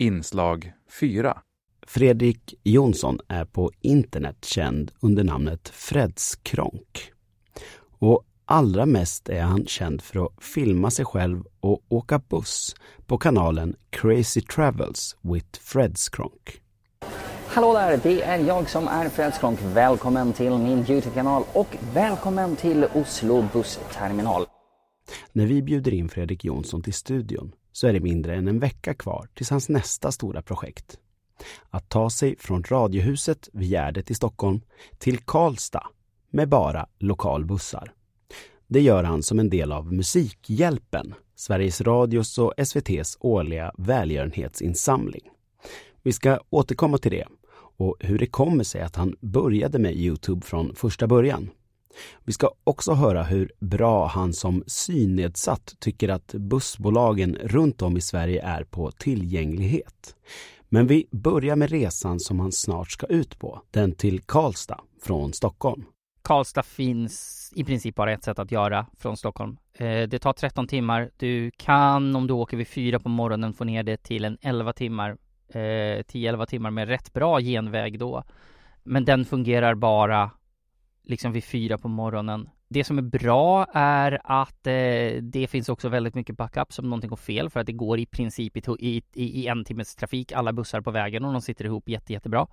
Inslag 4. Fredrik Jonsson är på internet känd under namnet Fredskronk. Och allra mest är han känd för att filma sig själv och åka buss på kanalen Crazy Travels with Fredskronk. Hallå där, det är jag som är Fredskronk. Välkommen till min YouTube-kanal och välkommen till Oslo bussterminal. När vi bjuder in Fredrik Jonsson till studion så är det mindre än en vecka kvar till hans nästa stora projekt. Att ta sig från Radiohuset vid Gärdet i Stockholm till Karlstad med bara lokalbussar. Det gör han som en del av Musikhjälpen, Sveriges Radios och SVT:s årliga välgörenhetsinsamling. Vi ska återkomma till det och hur det kommer sig att han började med YouTube från första början. Vi ska också höra hur bra han som synnedsatt tycker att bussbolagen runt om i Sverige är på tillgänglighet. Men vi börjar med resan som han snart ska ut på, den till Karlstad från Stockholm. Karlstad finns i princip bara ett sätt att göra från Stockholm. Det tar 13 timmar. Du kan, om du åker vid 4 på morgonen, få ner det till en 11 timmar. 10-11 timmar med rätt bra genväg då. Men den fungerar bara liksom vid 4 på morgonen. Det som är bra är att det finns också väldigt mycket backup som någonting går fel, för att det går i princip i en timmes trafik, alla bussar på vägen, och de sitter ihop jättebra.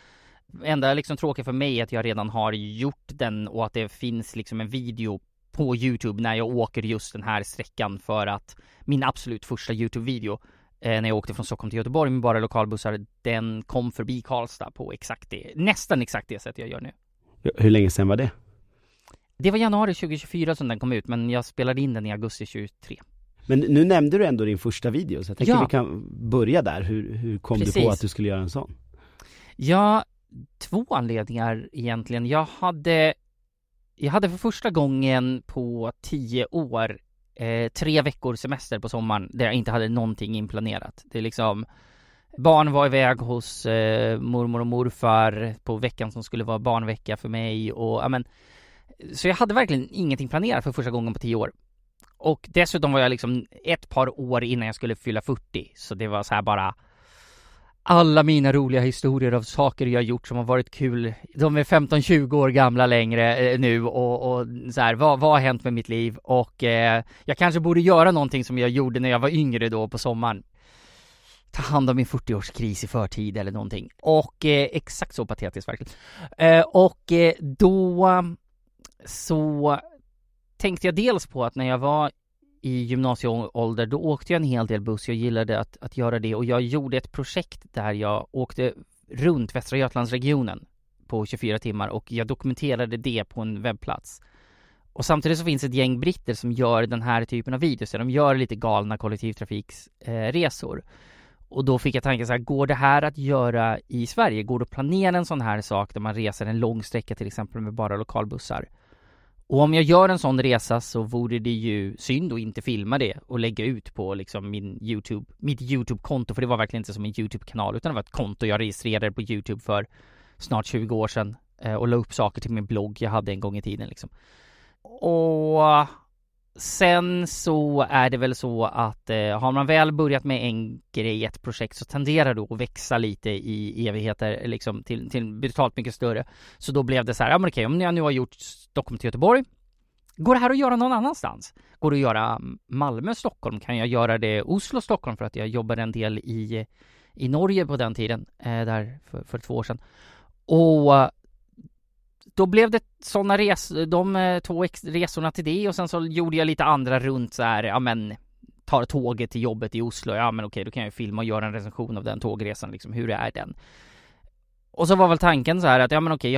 Enda liksom tråkiga för mig är att jag redan har gjort den och att det finns liksom en video på YouTube när jag åker just den här sträckan, för att min absolut första YouTube-video när jag åkte från Stockholm till Göteborg med bara lokalbussar, den kom förbi Karlstad på nästan exakt det sätt jag gör nu. Hur länge sedan var det? Det var januari 2024 som den kom ut, men jag spelade in den i augusti 2023. Men nu nämnde du ändå din första video, så jag tänker vi kan börja där. Hur kom du på att du skulle göra en sån? Ja, 2 anledningar egentligen. Jag hade för första gången på 10 år 3 veckor semester på sommaren där jag inte hade någonting inplanerat. Det är liksom, barn var iväg hos mormor och morfar på veckan som skulle vara barnvecka för mig, och så jag hade verkligen ingenting planerat för första gången på 10 år. Och dessutom var jag liksom ett par år innan jag skulle fylla 40, så det var så här bara alla mina roliga historier av saker jag gjort som har varit kul. De är 15-20 år gamla längre nu, och så här, vad har hänt med mitt liv? Och jag kanske borde göra någonting som jag gjorde när jag var yngre då på sommaren. Ta hand om min 40-årskris i förtid eller någonting. Och exakt så patetiskt verkligen. Då så tänkte jag dels på att när jag var i gymnasieålder, då åkte jag en hel del buss. Jag gillade att göra det, och jag gjorde ett projekt där jag åkte runt Västra Götalandsregionen på 24 timmar, och jag dokumenterade det på en webbplats. Och samtidigt så finns ett gäng britter som gör den här typen av videos. De gör lite galna kollektivtrafiksresor. Och då fick jag tanken så här, går det här att göra i Sverige? Går det att planera en sån här sak där man reser en lång sträcka till exempel med bara lokalbussar? Och om jag gör en sån resa så vore det ju synd att inte filma det och lägga ut på liksom mitt YouTube-konto, för det var verkligen inte som en YouTube-kanal, utan det var ett konto jag registrerade på YouTube för snart 20 år sedan och la upp saker till min blogg jag hade en gång i tiden liksom. Och sen så är det väl så att har man väl börjat med en grej, ett projekt, så tenderar det att växa lite i evigheter liksom till brutalt mycket större. Så då blev det så här, okej, om jag nu har gjort Stockholm till Göteborg, går det här att göra någon annanstans? Går det att göra Malmö-Stockholm? Kan jag göra det Oslo-Stockholm? För att jag jobbade en del i Norge på den tiden, där för 2 år sedan. Och då blev det sådana de 2 resorna till det, och sen så gjorde jag lite andra runt så här, tar tåget till jobbet i Oslo, okej, då kan jag filma och göra en recension av den tågresan liksom, hur är den? Och så var väl tanken så här att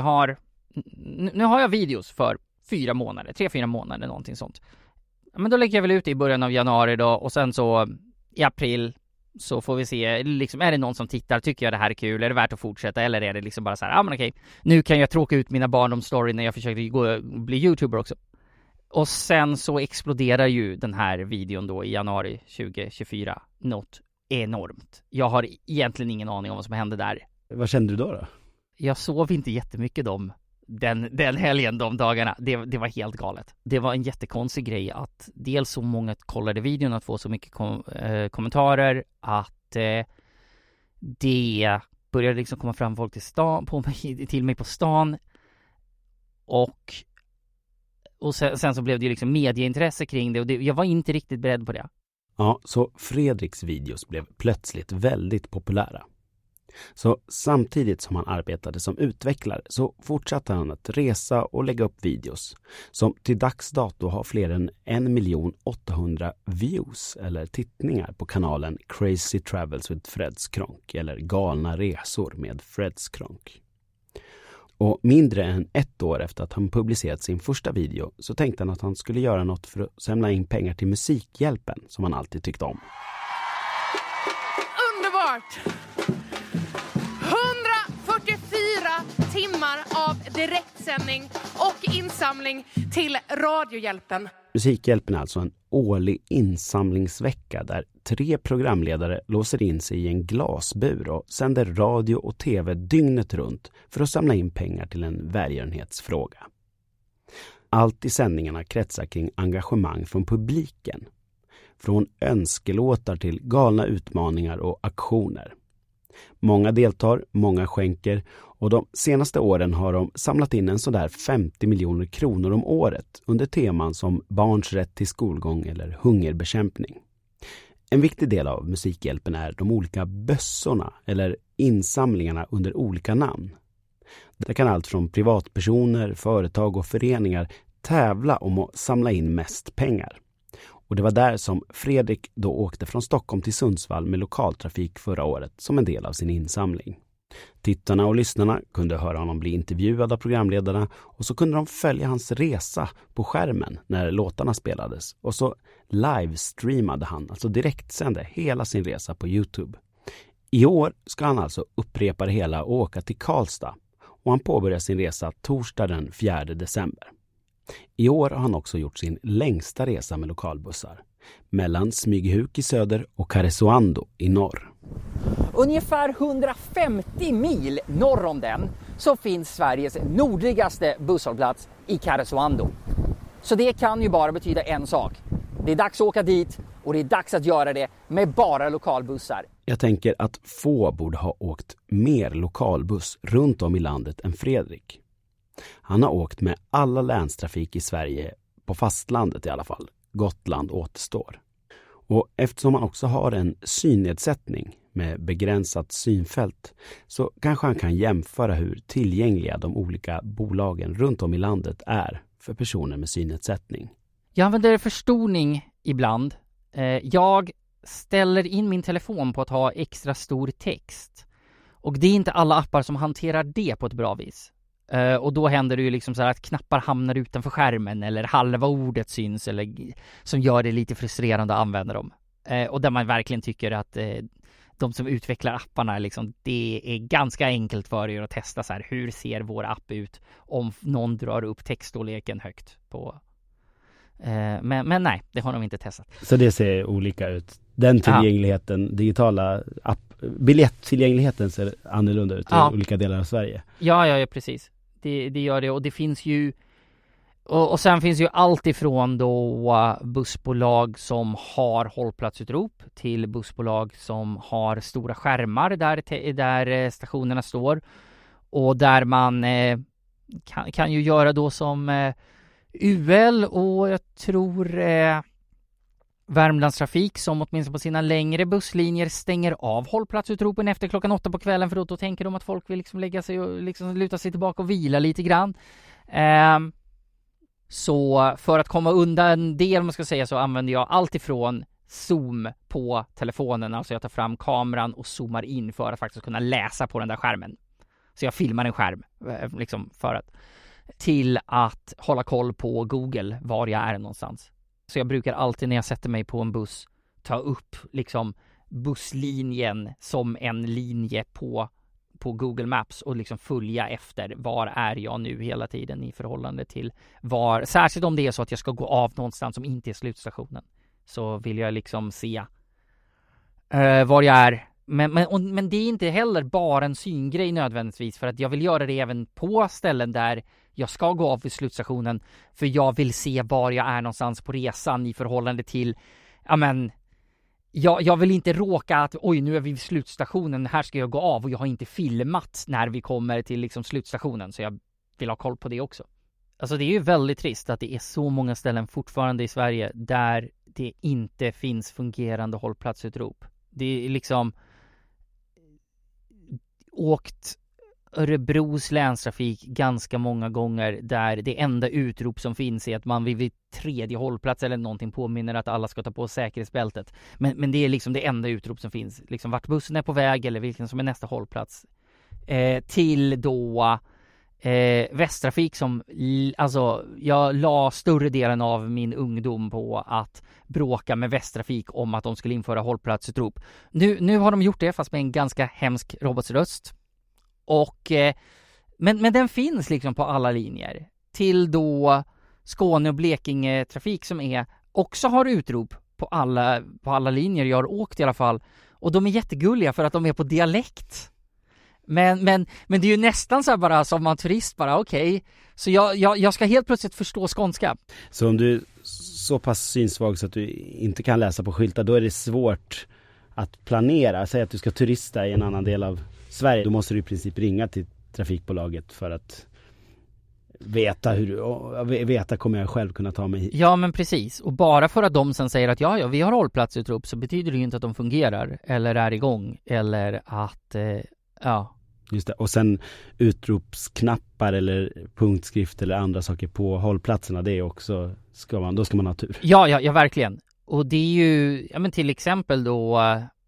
nu har jag videos för 3-4 månader någonting sånt. Men då lägger jag väl ut det i början av januari då, och sen så i april så får vi se, liksom, är det någon som tittar, tycker jag det här är kul, är det värt att fortsätta, eller är det liksom bara så här, okej, nu kan jag tråka ut mina barndomsstory när jag försökte bli YouTuber också. Och sen så exploderar ju den här videon då i januari 2024 något enormt. Jag har egentligen ingen aning om vad som hände där. Vad kände du då? Jag sov inte jättemycket den helgen, de dagarna. Det var helt galet. Det var en jättekonstig grej att dels så många kollade videon, att få så mycket kommentarer, att det började liksom komma fram folk till mig på stan. Och sen så blev det ju liksom medieintresse kring det, och jag var inte riktigt beredd på det. Ja, så Fredriks videos blev plötsligt väldigt populära. Så samtidigt som han arbetade som utvecklare så fortsatte han att resa och lägga upp videos som till dags dato har fler än 1 800 views eller tittningar på kanalen Crazy Travels with Freds Kronk eller Galna resor med Freds Kronk. Och mindre än 1 år efter att han publicerat sin första video så tänkte han att han skulle göra något för att samla in pengar till Musikhjälpen som han alltid tyckte om. Underbart! 144 timmar av direktsändning och insamling till Radiohjälpen. Musikhjälpen är alltså en årlig insamlingsvecka där 3 programledare låser in sig i en glasbur och sänder radio och tv dygnet runt för att samla in pengar till en välgörenhetsfråga. Allt i sändningarna kretsar kring engagemang från publiken. Från önskelåtar till galna utmaningar och aktioner. Många deltar, många skänker och de senaste åren har de samlat in en sådär 50 miljoner kronor om året under teman som barns rätt till skolgång eller hungerbekämpning. En viktig del av Musikhjälpen är de olika bössorna eller insamlingarna under olika namn. Det kan allt från privatpersoner, företag och föreningar tävla om att samla in mest pengar. Och det var där som Fredrik då åkte från Stockholm till Sundsvall med lokaltrafik förra året som en del av sin insamling. Tittarna och lyssnarna kunde höra honom bli intervjuad av programledarna och så kunde de följa hans resa på skärmen när låtarna spelades. Och så livestreamade han, alltså direktsände hela sin resa på YouTube. I år ska han alltså upprepa det hela och åka till Karlstad och han påbörjar sin resa torsdag den 4 december. I år har han också gjort sin längsta resa med lokalbussar mellan Smygehuk i söder och Karesuando i norr. Ungefär 150 mil norr om den så finns Sveriges nordligaste busshållplats i Karesuando. Så det kan ju bara betyda en sak. Det är dags att åka dit och det är dags att göra det med bara lokalbussar. Jag tänker att få borde ha åkt mer lokalbuss runt om i landet än Fredrik. Han har åkt med alla länstrafik i Sverige, på fastlandet i alla fall. Gotland återstår. Och eftersom han också har en synnedsättning med begränsat synfält så kanske han kan jämföra hur tillgängliga de olika bolagen runt om i landet är för personer med synnedsättning. Jag använder förstoring ibland. Jag ställer in min telefon på att ha extra stor text. Och det är inte alla appar som hanterar det på ett bra vis. Och då händer det ju liksom så här att knappar hamnar utanför skärmen eller halva ordet syns eller som gör det lite frustrerande att använda dem. Och där man verkligen tycker att de som utvecklar apparna liksom, det är ganska enkelt för er att testa så här, hur ser vår app ut om någon drar upp textstorleken högt på. Men nej, det har de inte testat. Så det ser olika ut. Den tillgängligheten, digitala biljettillgängligheten ser annorlunda ut i olika delar av Sverige. Ja, precis. Det gör det, och det finns ju och sen finns ju allt ifrån då bussbolag som har hållplatsutrop till bussbolag som har stora skärmar där stationerna står och där man kan ju göra då som UL och jag tror Värmlandstrafik som åtminstone på sina längre busslinjer stänger av hållplatsutropen efter klockan 8 på kvällen för då tänker de att folk vill liksom lägga sig och liksom luta sig tillbaka och vila lite grann. Så för att komma undan det, om man ska säga, så använder jag allt ifrån zoom på telefonen, alltså jag tar fram kameran och zoomar in för att faktiskt kunna läsa på den där skärmen. Så jag filmar en skärm liksom för att till att hålla koll på Google var jag är någonstans. Så jag brukar alltid när jag sätter mig på en buss ta upp liksom busslinjen som en linje på Google Maps och liksom följa efter var är jag nu hela tiden i förhållande till var, särskilt om det är så att jag ska gå av någonstans som inte är slutstationen, så vill jag liksom se var jag är. Men det är inte heller bara en syngrej nödvändigtvis, för att jag vill göra det även på ställen där jag ska gå av vid slutstationen, för jag vill se var jag är någonstans på resan i förhållande till jag vill inte råka att oj, nu är vi vid slutstationen, här ska jag gå av och jag har inte filmat när vi kommer till liksom slutstationen, så jag vill ha koll på det också. Alltså det är ju väldigt trist att det är så många ställen fortfarande i Sverige där det inte finns fungerande hållplatsutrop. Det är liksom åkt Örebros länstrafik ganska många gånger där det enda utrop som finns är att man vid tredje hållplats eller någonting påminner att alla ska ta på säkerhetsbältet. Men det är liksom det enda utrop som finns. Liksom vart bussen är på väg eller vilken som är nästa hållplats. Till då Västtrafik som, alltså jag la större delen av min ungdom på att bråka med Västtrafik om att de skulle införa hållplatsutrop. Nu har de gjort det, fast med en ganska hemsk robotsröst. Och men den finns liksom på alla linjer. Till då Skåne och Blekinge trafik som också har utrop på alla linjer jag har åkt i alla fall. Och de är jättegulliga för att de är på dialekt. Men det är ju nästan så här bara som man turist bara okej. Så jag ska helt plötsligt förstå skånska. Så om du är så pass synsvag så att du inte kan läsa på skyltar, då är det svårt att planera. Säg att du ska turista i en annan del av Sverige. Då måste du i princip ringa till trafikbolaget för att veta kommer jag själv kunna ta mig hit. Ja, men precis. Och bara för att de sen säger att ja, vi har hållplatsutrop, så betyder det ju inte att de fungerar eller är igång eller att ja. Just det. Och sen utropsknappar eller punktskrift eller andra saker på hållplatserna, det är också då ska man ha tur. Ja, verkligen. Och det är ju men till exempel då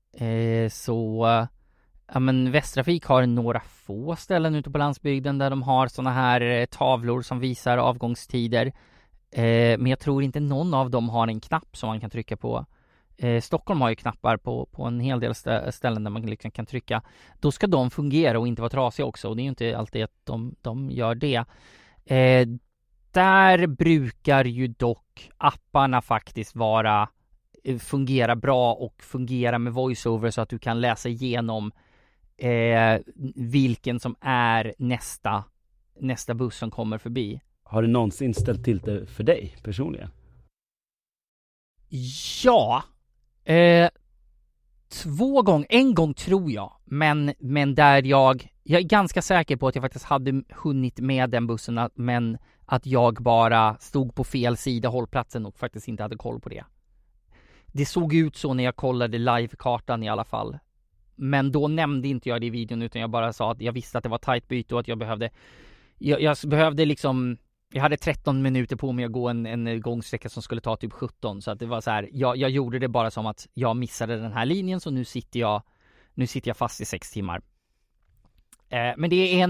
Västtrafik har några få ställen ute på landsbygden där de har såna här tavlor som visar avgångstider. Men jag tror inte någon av dem har en knapp som man kan trycka på. Stockholm har ju knappar på en hel del ställen där man liksom kan trycka. Då ska de fungera och inte vara trasiga också. Och det är ju inte alltid att de gör det. Där brukar ju dock apparna faktiskt fungera bra och fungera med voiceover så att du kan läsa igenom vilken som är nästa buss som kommer förbi. Har du någonsin ställt till det för dig personligen? Ja. 2 gånger. En gång tror jag. Men där jag är ganska säker på att jag faktiskt hade hunnit med den bussen, men att jag bara stod på fel sida hållplatsen och faktiskt inte hade koll på det. Det såg ut så när jag kollade live-kartan i alla fall. Men då nämnde inte jag det i videon, utan jag bara sa att jag visste att det var tajt byte och att jag behövde liksom, jag hade 13 minuter på mig att gå en gångsträcka som skulle ta typ 17. Så att det var så här, jag gjorde det bara som att jag missade den här linjen, så nu sitter jag fast i 6 timmar. Men det är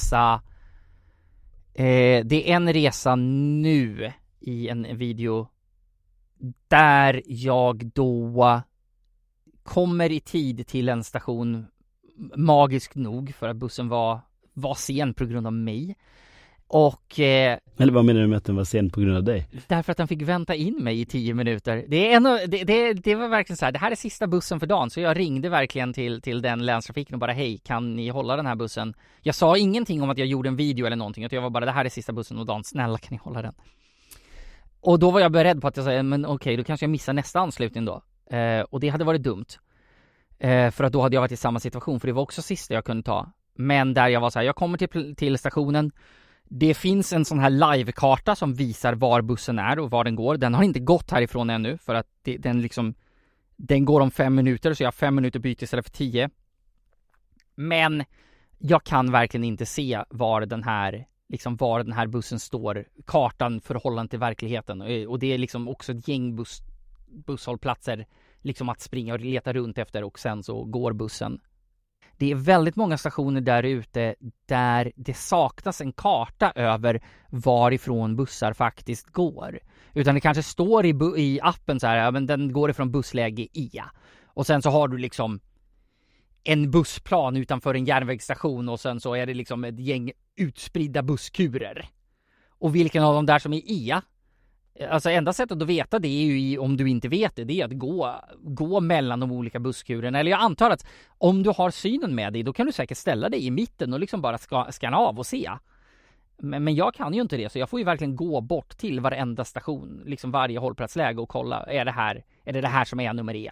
en resa nu i en video där jag då kommer i tid till en station, magiskt nog, för att bussen var sen på grund av mig. Och eller vad menar du med att den var sen på grund av dig? Därför att den fick vänta in mig i 10 minuter. Det var verkligen så här, det här är sista bussen för dagen. Så jag ringde verkligen till den länstrafiken och bara hej, kan ni hålla den här bussen? Jag sa ingenting om att jag gjorde en video eller någonting, utan jag var bara, det här är sista bussen av dagen, snälla kan ni hålla den? Och då var jag beredd på att jag sa, men okej, då kanske jag missar nästa anslutning då. Och det hade varit dumt. För att då hade jag varit i samma situation, för det var också sista jag kunde ta. Men där jag var så här, jag kommer till stationen. Det finns en sån här live-karta som visar var bussen är och var den går. Den har inte gått härifrån ännu, för att den går om 5 minuter, så jag har 5 minuter byte istället för 10. Men jag kan verkligen inte se var den här bussen står, kartan förhållande till verkligheten. Och det är liksom också ett gäng busshållplatser liksom att springa och leta runt efter, och sen så går bussen. Det är väldigt många stationer där ute där det saknas en karta över varifrån bussar faktiskt går. Utan det kanske står i appen så här, ja, men den går ifrån bussläge E. Och sen så har du liksom en bussplan utanför en järnvägsstation, och sen så är det liksom ett gäng utspridda busskurer. Och vilken av dem där som är E? Alltså enda sättet att veta det är ju, om du inte vet det är att gå mellan de olika busskurerna. Eller jag antar att om du har synen med dig, då kan du säkert ställa dig i mitten och liksom bara scanna av och se. Men jag kan ju inte det, så jag får ju verkligen gå bort till varenda station, liksom varje hållplatsläge, och kolla, är det här som är nummer E?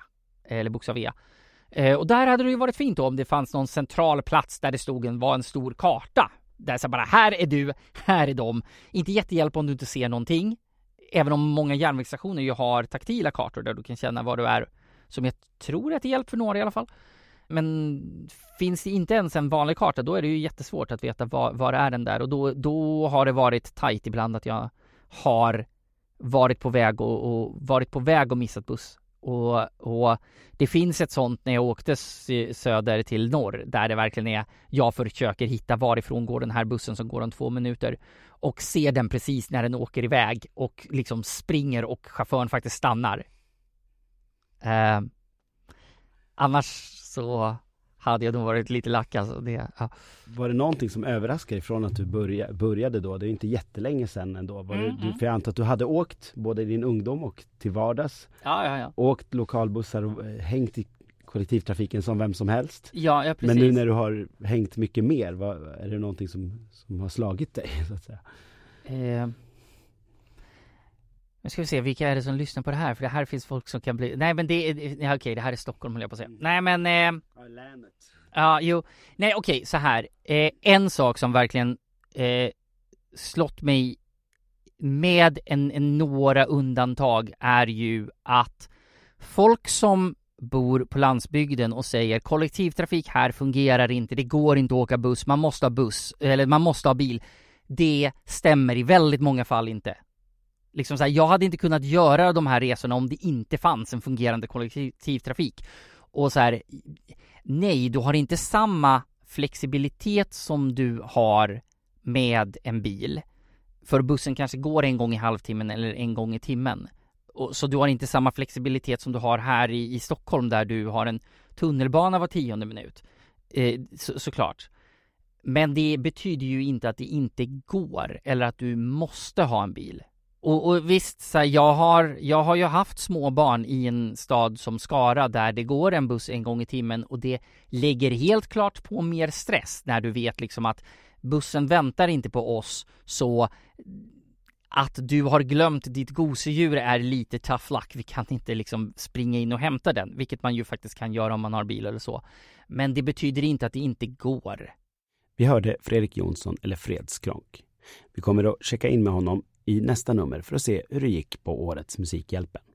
eller bokstav E. Och där hade det ju varit fint då om det fanns någon central plats där det var en stor karta. Där så bara, här är du, här är de. Inte jättehjälp om du inte ser någonting. Även om många järnvägsstationer ju har taktila kartor där du kan känna var du är. Som jag tror är till hjälp för några i alla fall. Men finns det inte ens en vanlig karta, då är det ju jättesvårt att veta var är den där. Och då har det varit tajt ibland att jag har varit på väg och missat buss. Och det finns ett sånt när jag åkte söder till norr, där det verkligen är, jag försöker hitta varifrån går den här bussen som går om 2 minuter och ser den precis när den åker iväg och liksom springer och chauffören faktiskt stannar. Annars så hade jag nog varit lite lack alltså. Ja. Var det någonting som överraskade ifrån att du började då? Det är ju inte jättelänge sedan ändå. För jag antar att du hade åkt både i din ungdom och till vardags. Ja. Åkt lokalbussar och hängt i kollektivtrafiken som vem som helst. Ja, precis. Men nu när du har hängt mycket mer, är det någonting som har slagit dig så att säga? Nu ska vi se, vilka är det som lyssnar på det här? För det här finns folk som kan bli... Nej, men okej, det här är Stockholm, höll jag på att säga. Nej, men... länet. Ja, jo. Nej, okej, så här. En sak som verkligen slått mig med några undantag är ju att folk som bor på landsbygden och säger kollektivtrafik här fungerar inte, det går inte att åka buss, man måste ha buss, eller man måste ha bil. Det stämmer i väldigt många fall inte. Liksom så här, jag hade inte kunnat göra de här resorna om det inte fanns en fungerande kollektivtrafik. Och så här, nej, du har inte samma flexibilitet som du har med en bil. För bussen kanske går en gång i halvtimmen eller en gång i timmen. Så du har inte samma flexibilitet som du har här i Stockholm, där du har en tunnelbana var 10:e minut. Såklart. Men det betyder ju inte att det inte går eller att du måste ha en bil. Och visst, så här, jag har ju haft små barn i en stad som Skara där det går en buss en gång i timmen, och det lägger helt klart på mer stress när du vet liksom att bussen väntar inte på oss, så att du har glömt ditt gosedjur är lite tough luck. Vi kan inte liksom springa in och hämta den, vilket man ju faktiskt kan göra om man har bil eller så. Men det betyder inte att det inte går. Vi hörde Fredrik Jonsson, eller Fredskronk. Vi kommer att checka in med honom i nästa nummer för att se hur det gick på årets Musikhjälpen.